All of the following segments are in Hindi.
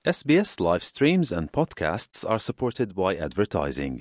SBS live streams and podcasts are supported by advertising.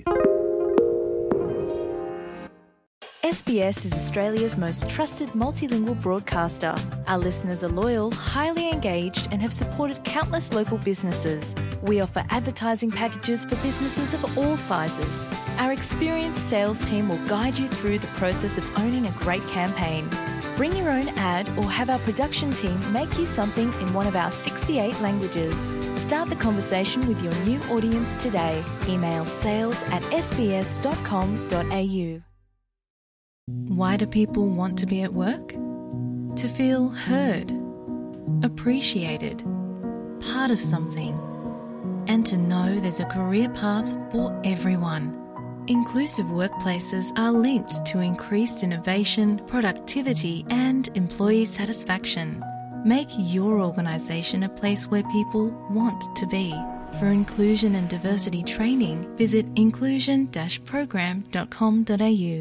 SBS is Australia's most trusted multilingual broadcaster. Our listeners are loyal, highly engaged, and have supported countless local businesses. We offer advertising packages for businesses of all sizes. Our experienced sales team will guide you through the process of owning a great campaign. Bring your own ad or have our production team make you something in one of our 68 languages. Start the conversation with your new audience today. Email sales@sbs.com.au. Why do people want to be at work? To feel heard, appreciated, part of something, and to know there's a career path for everyone. Inclusive workplaces are linked to increased innovation, productivity, and employee satisfaction. Make your organisation a place where people want to be. For inclusion and diversity training, visit inclusion-program.com.au.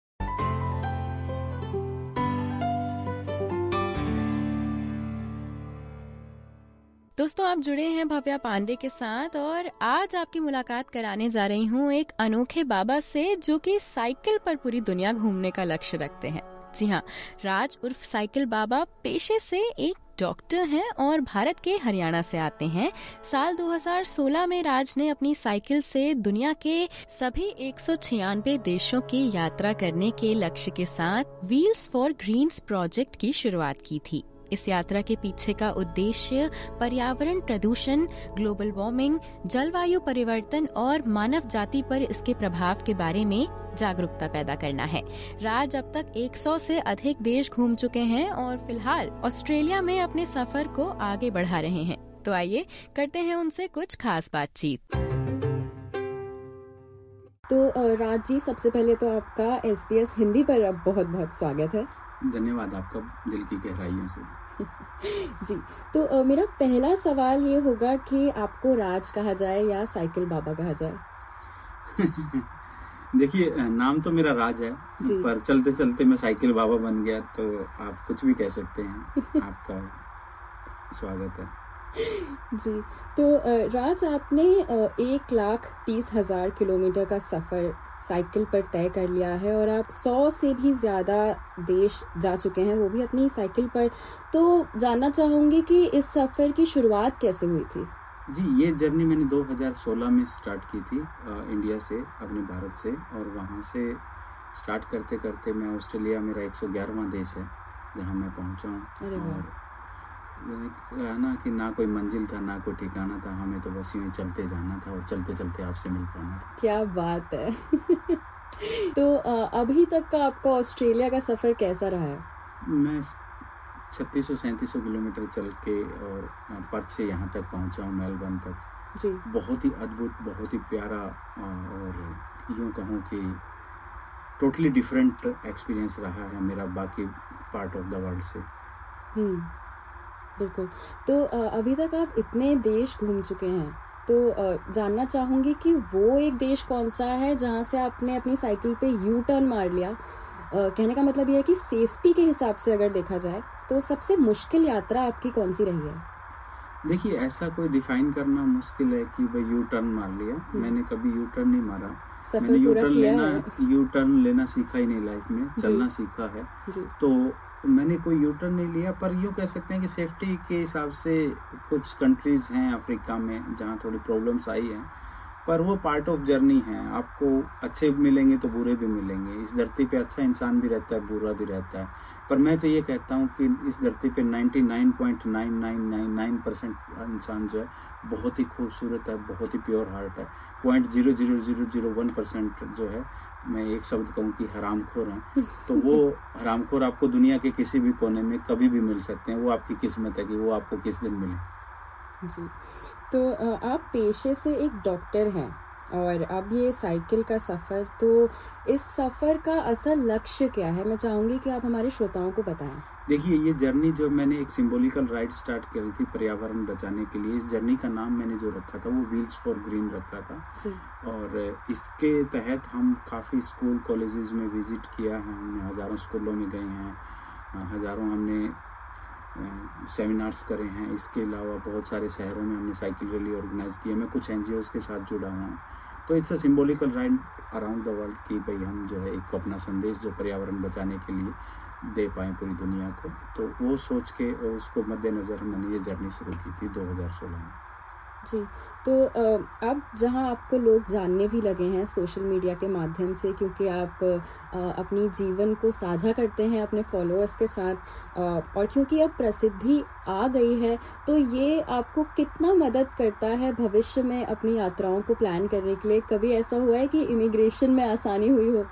दोस्तों, आप जुड़े हैं भव्या पांडे के साथ और आज आपकी मुलाकात कराने जा रही हूँ एक अनोखे बाबा से जो कि साइकिल पर पूरी दुनिया घूमने का लक्ष्य रखते हैं। जी हाँ, राज उर्फ साइकिल बाबा पेशे से एक डॉक्टर हैं और भारत के हरियाणा से आते हैं। साल 2016 में राज ने अपनी साइकिल से दुनिया के सभी 196 देशों की यात्रा करने के लक्ष्य के साथ व्हील्स फॉर ग्रीन्स प्रोजेक्ट की शुरुआत की थी। इस यात्रा के पीछे का उद्देश्य पर्यावरण प्रदूषण, ग्लोबल वार्मिंग, जलवायु परिवर्तन और मानव जाति पर इसके प्रभाव के बारे में जागरूकता पैदा करना है। राज अब तक 100 से अधिक देश घूम चुके हैं और फिलहाल ऑस्ट्रेलिया में अपने सफर को आगे बढ़ा रहे हैं। तो आइए करते हैं उनसे कुछ खास बातचीत। तो राज जी, सबसे पहले तो आपका SBS हिंदी पर अब बहुत बहुत स्वागत है। धन्यवाद आपका दिल की गहराइयों से। जी, तो मेरा पहला सवाल ये होगा कि आपको राज कहा जाए या साइकिल बाबा कहा जाए? देखिए, नाम तो मेरा राज है, पर चलते चलते मैं साइकिल बाबा बन गया, तो आप कुछ भी कह सकते हैं। आपका स्वागत है। जी, तो राज, आपने 1,30,000 किलोमीटर का सफर साइकिल पर तय कर लिया है और आप 100 से भी ज्यादा देश जा चुके हैं, वो भी अपनी साइकिल पर। तो जानना चाहूंगी कि इस सफर की शुरुआत कैसे हुई थी? जी, ये जर्नी मैंने 2016 में स्टार्ट की थी, इंडिया से, अपने भारत से, और वहाँ से स्टार्ट करते करते मैं ऑस्ट्रेलिया, मेरा 111वां देश है जहाँ मैं पहुँचा हूँ। और ना कि ना कोई मंजिल था, ना कोई ठिकाना था, हमें तो बस यूं ही चलते जाना था और चलते चलते आपसे मिल पाना था। क्या बात है। तो अभी तक का आपका ऑस्ट्रेलिया का सफर कैसा रहा है? मैं 3600-3700 किलोमीटर चल के और पर्थ से यहाँ तक पहुँचा हूँ, मेलबर्न तक। जी, बहुत ही अद्भुत, बहुत ही प्यारा, और यूँ कहूँ कि टोटली डिफरेंट एक्सपीरियंस रहा है मेरा बाकी पार्ट ऑफ द वर्ल्ड से। बिल्कुल। तो अभी तक आप इतने देश घूम चुके हैं, तो जानना चाहूंगी कि वो एक देश कौन सा है जहां से आपने अपनी साइकिल पे यू टर्न मार लिया। कहने का मतलब ये है कि सेफ्टी के हिसाब से अगर देखा जाए तो सबसे मुश्किल यात्रा आपकी कौन सी रही है? देखिए, ऐसा कोई डिफाइन करना मुश्किल है कि भाई यू टर्न मार लिया। मैंने कभी यू टर्न नहीं मारा। मैंने यू टर्न लेना सीखा ही नहीं लाइफ में, चलना सीखा है। तो मैंने कोई यू टर्न नहीं लिया, पर यूँ कह सकते हैं कि सेफ्टी के हिसाब से कुछ कंट्रीज हैं अफ्रीका में जहाँ थोड़ी प्रॉब्लम्स आई हैं, पर वो पार्ट ऑफ जर्नी है। आपको अच्छे मिलेंगे तो बुरे भी मिलेंगे। इस धरती पे अच्छा इंसान भी रहता है, बुरा भी रहता है, पर मैं तो ये कहता हूँ कि इस धरती पे 99.9999% इंसान जो है बहुत ही खूबसूरत है, बहुत ही प्योर हार्ट है। 0.00001% जो है, मैं एक शब्द कहूँ कि हरामखोर हैं, तो वो हरामखोर आपको दुनिया के किसी भी कोने में कभी भी मिल सकते हैं। वो आपकी किस्मत है कि वो आपको किस दिन मिले। जी, तो आप पेशे से एक डॉक्टर हैं और अब ये साइकिल का सफर, तो इस सफर का असल लक्ष्य क्या है? मैं चाहूंगी कि आप हमारे श्रोताओं को बताएं। देखिए, ये जर्नी जो मैंने एक सिंबॉलिकल राइड स्टार्ट करी थी पर्यावरण बचाने के लिए, इस जर्नी का नाम मैंने जो रखा था वो व्हील्स फॉर ग्रीन रखा था। और इसके तहत हम काफ़ी स्कूल कॉलेजेस में विजिट किया है, हमने हज़ारों स्कूलों में गए हैं, हज़ारों हमने सेमिनार्स करे हैं। इसके अलावा बहुत सारे शहरों में हमने साइकिल रैली ऑर्गेनाइज की है। मैं कुछ NGOs के साथ जुड़ा हुआ हूँ। तो it's a symbolical ride around the world कि भाई हम जो है एक अपना संदेश जो पर्यावरण बचाने के लिए दे पाएँ पूरी दुनिया को। तो वो सोच के और उसको मद्देनज़र मैंने ये जर्नी शुरू की थी 2016 में। जी, तो अब जहां आपको लोग जानने भी लगे हैं सोशल मीडिया के माध्यम से, क्योंकि आप अपनी जीवन को साझा करते हैं अपने फॉलोअर्स के साथ, और क्योंकि अब प्रसिद्धि आ गई है, तो ये आपको कितना मदद करता है भविष्य में अपनी यात्राओं को प्लान करने के लिए? कभी ऐसा हुआ है कि इमिग्रेशन में आसानी हुई हो?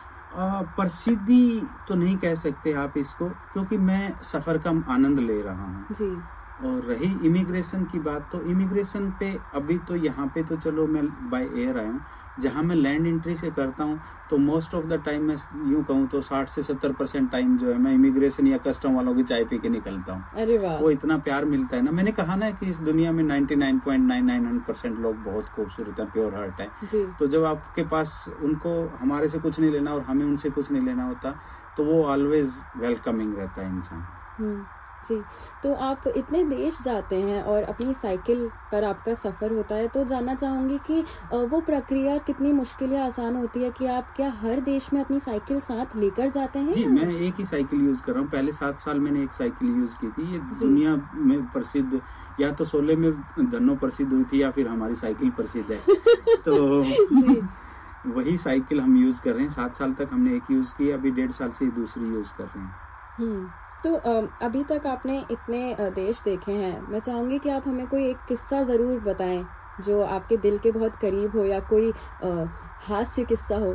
प्रसिद्धि तो नहीं कह सकते आप इसको, क्योंकि मैं सफ़र का आनंद ले रहा हूँ जी। और रही इमिग्रेशन की बात, तो इमिग्रेशन पे अभी तो यहाँ पे तो चलो मैं बाय एयर आया हूँ। जहाँ मैं लैंड एंट्री से करता हूँ तो मोस्ट ऑफ द टाइम मैं यूँ कहूँ तो 60 से 70% टाइम जो है मैं इमिग्रेशन या कस्टम वालों की चाय पी के निकलता हूँ। अरे वाह, वो इतना प्यार मिलता है ना। मैंने कहा ना कि इस दुनिया में 99.99% लोग बहुत खूबसूरत हैं, प्योर हार्ट है। तो जब आपके पास उनको हमारे से कुछ नहीं लेना और हमें उनसे कुछ नहीं लेना होता, तो वो ऑलवेज वेलकमिंग रहता है इंसान। जी, तो आप इतने देश जाते हैं और अपनी साइकिल पर आपका सफ़र होता है, तो जानना चाहूँगी कि वो प्रक्रिया कितनी मुश्किल या आसान होती है कि आप क्या हर देश में अपनी साइकिल साथ लेकर जाते हैं? जी, मैं एक ही साइकिल यूज़ कर रहा हूँ। पहले 7 साल मैंने एक साइकिल यूज़ की थी। ये दुनिया में प्रसिद्ध, या तो 16 में धन्नो प्रसिद्ध हुई थी या फिर हमारी साइकिल प्रसिद्ध है। तो वही साइकिल हम यूज़ कर रहे हैं। 7 साल तक हमने एक यूज़ की, अभी 1.5 साल से दूसरी यूज़ कर रहे हैं। तो अभी तक आपने इतने देश देखे हैं, मैं चाहूँगी कि आप हमें कोई एक किस्सा ज़रूर बताएं जो आपके दिल के बहुत करीब हो, या कोई हास्य किस्सा हो।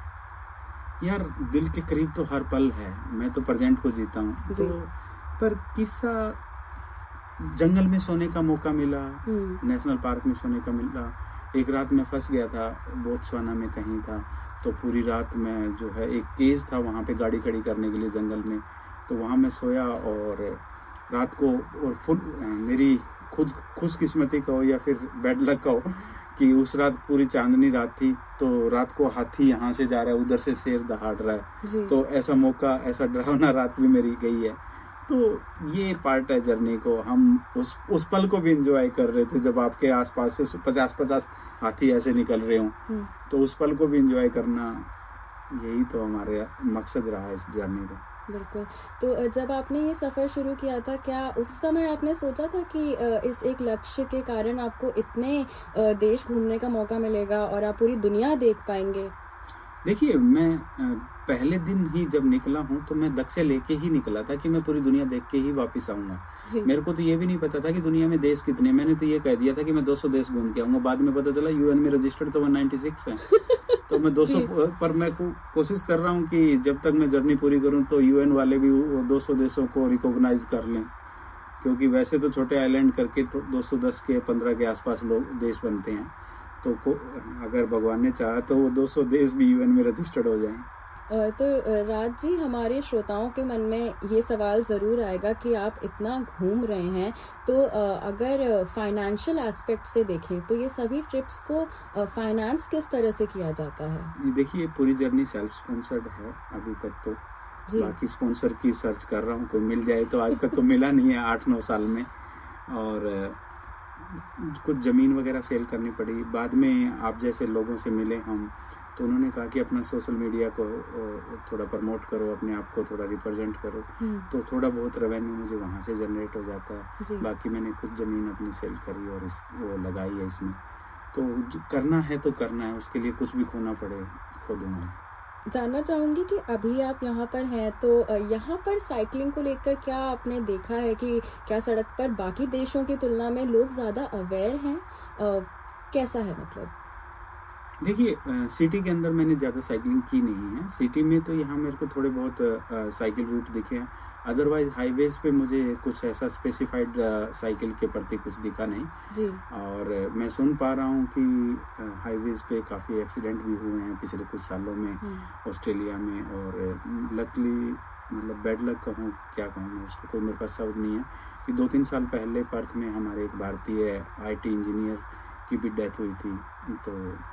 यार, दिल के करीब तो हर पल है। मैं तो प्रेजेंट को जीता हूँ। तो पर किस्सा, जंगल में सोने का मौका मिला, नेशनल पार्क में सोने का मिला। एक रात मैं फंस गया था, बोत्सवाना में कहीं था। तो पूरी रात मैं जो है, एक केज था वहाँ पे गाड़ी खड़ी करने के लिए जंगल में, तो वहाँ मैं सोया। और रात को, और फुल मेरी खुद खुशकिस्मती का हो या फिर बैड लक का हो कि उस रात पूरी चांदनी रात थी। तो रात को हाथी यहाँ से जा रहा है, उधर से शेर दहाड़ रहा है। तो ऐसा मौका, ऐसा डरावना रात भी मेरी गई है। तो ये पार्ट है जर्नी को। हम उस पल को भी एंजॉय कर रहे थे जब आपके आसपास से 50-50 हाथी ऐसे निकल रहे हों। तो उस पल को भी एंजॉय करना, यही तो हमारे मकसद रहा है इस जर्नी का। बिल्कुल। तो जब आपने ये सफ़र शुरू किया था, क्या उस समय आपने सोचा था कि इस एक लक्ष्य के कारण आपको इतने देश घूमने का मौका मिलेगा और आप पूरी दुनिया देख पाएंगे? देखिए, मैं पहले दिन ही जब निकला हूँ तो मैं लक्ष्य लेके ही निकला था कि मैं पूरी दुनिया देख के ही वापस आऊंगा। मेरे को तो ये भी नहीं पता था कि दुनिया में देश कितने। मैंने तो ये कह दिया था कि मैं 200 देश घूम के आऊंगा। बाद में पता चला UN में रजिस्टर्ड तो 196 है। तो मैं 200 पर मैं कोशिश कर रहा हूँ कि जब तक मैं जर्नी पूरी करूँ तो UN वाले भी 200 देशों को रिकॉग्नाइज कर लें, क्योंकि वैसे तो छोटे आइलैंड करके तो 210 के 15 के आसपास लोग देश बनते हैं। तो अगर भगवान ने चाहा तो वो 200 देश भी UN में रजिस्टर्ड हो जाएं। तो राज जी, हमारे श्रोताओं के मन में ये सवाल ज़रूर आएगा कि आप इतना घूम रहे हैं, तो अगर फाइनेंशियल एस्पेक्ट से देखें तो ये सभी ट्रिप्स को फाइनेंस किस तरह से किया जाता है? देखिए, पूरी जर्नी सेल्फ स्पॉन्सर्ड है अभी तक तो। बाकी स्पॉन्सर की सर्च कर रहा हूँ, कोई मिल जाए तो। आज तक तो मिला नहीं है 8-9 साल में। और कुछ ज़मीन वगैरह सेल करनी पड़ी। बाद में आप जैसे लोगों से मिले हम, तो उन्होंने कहा कि अपना सोशल मीडिया को थोड़ा प्रमोट करो, अपने आप को थोड़ा रिप्रेजेंट करो। तो थोड़ा बहुत रेवेन्यू मुझे वहाँ से जनरेट हो जाता है। बाकी मैंने कुछ ज़मीन अपनी सेल करी और वो लगाई है इसमें। तो करना है तो करना है, उसके लिए कुछ भी खोना पड़े खो दूंगा। जानना चाहूँगी कि अभी आप यहाँ पर हैं, तो यहाँ पर साइकिलिंग को लेकर क्या आपने देखा है कि क्या सड़क पर बाकी देशों की तुलना में लोग ज़्यादा अवेयर हैं? कैसा है मतलब? देखिए, सिटी के अंदर मैंने ज़्यादा साइकिलिंग की नहीं है। सिटी में तो यहाँ मेरे को थोड़े बहुत साइकिल रूट दिखे हैं। अदरवाइज हाईवेज पे मुझे कुछ ऐसा स्पेसिफाइड साइकिल के प्रति कुछ दिखा नहीं जी। और मैं सुन पा रहा हूँ कि हाईवेज पे काफ़ी एक्सीडेंट भी हुए हैं पिछले कुछ सालों में ऑस्ट्रेलिया में। और लकली, मतलब बैड लक कहूँ क्या कहूँ, उसको कोई मेरे पास शब्द नहीं है कि 2-3 साल पहले पर्थ में हमारे एक भारतीय IT इंजीनियर की भी डेथ हुई थी। तो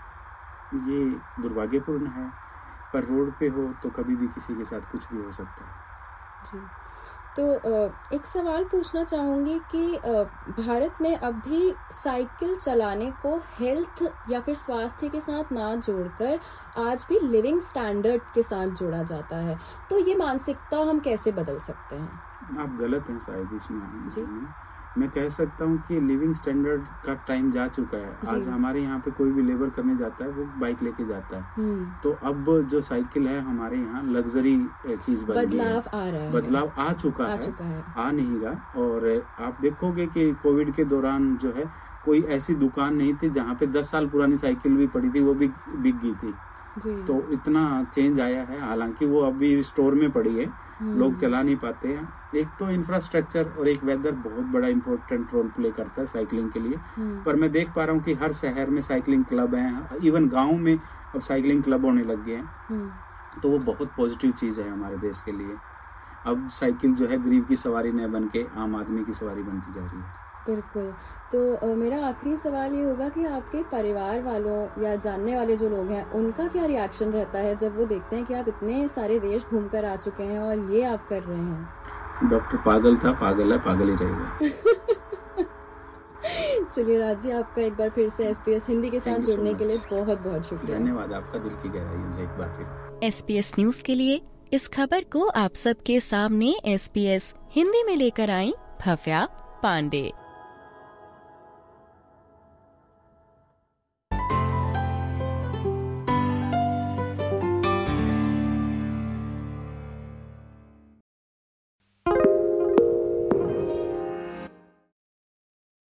ये दुर्भाग्यपूर्ण है, पर रोड पे हो तो कभी भी किसी के साथ कुछ भी हो सकता है। जी। तो एक सवाल पूछना चाहूँगी कि भारत में अब भी साइकिल चलाने को हेल्थ या फिर स्वास्थ्य के साथ ना जोड़कर आज भी लिविंग स्टैंडर्ड के साथ जोड़ा जाता है, तो ये मानसिकता हम कैसे बदल सकते हैं? आप गलत हैं शायद इसमें। मैं कह सकता हूँ कि लिविंग स्टैंडर्ड का टाइम जा चुका है। आज हमारे यहाँ पे कोई भी लेबर करने जाता है वो बाइक लेके जाता है, तो अब जो साइकिल है हमारे यहाँ लग्जरी चीज बन गई है। बदलाव आ चुका है, आ नहीं रहा। और आप देखोगे कि कोविड के दौरान जो है कोई ऐसी दुकान नहीं थी जहाँ पे 10 साल पुरानी साइकिल भी पड़ी थी, वो भी बिक गई थी तो इतना चेंज आया है। हालांकि वो अभी स्टोर में पड़ी है, लोग चला नहीं पाते हैं। एक तो इंफ्रास्ट्रक्चर और एक वेदर बहुत बड़ा इम्पोर्टेंट रोल प्ले करता है साइकिलिंग के लिए। पर मैं देख पा रहा हूँ कि हर शहर में साइकिलिंग क्लब हैं, इवन गाँव में अब साइकिलिंग क्लब होने लग गए हैं, तो वो बहुत पॉजिटिव चीज है हमारे देश के लिए। अब साइकिल जो है गरीब की सवारी न बन के आम आदमी की सवारी बनती जा रही है। बिल्कुल। तो मेरा आखिरी सवाल ये होगा कि आपके परिवार वालों या जानने वाले जो लोग हैं उनका क्या रिएक्शन रहता है जब वो देखते हैं कि आप इतने सारे देश घूमकर आ चुके हैं और ये आप कर रहे हैं? डॉक्टर पागल था, पागल है, पागल ही रहेगा। चलिए राज जी, आपका एक बार फिर से SBS हिंदी के साथ जुड़ने के लिए बहुत बहुत शुक्रिया। धन्यवाद आपका, दिल की गहराइयों से एक बार फिर। SBS न्यूज के लिए इस खबर को आप सबके सामने SBS हिंदी में लेकर आई भव्या पांडे।